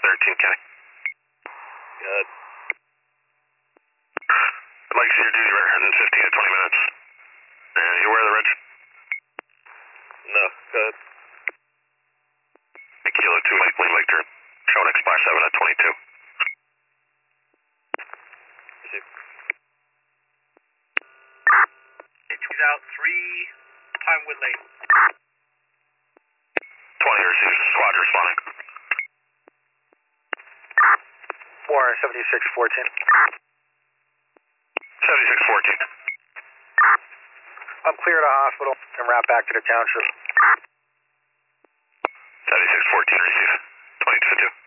13, Kenny. Good. I'd like to see your duty record in 15 to 20 minutes. And you aware of the reg? No, good. Kilo 2, Lake Turn. Showing X-Bar 7 at 22. He's out 3 Pinewood Lane. 20 receives. Squad responding. Warren 7614. 7614. I'm clear to hospital and route back to the township. 7614 receive. 22 to 2.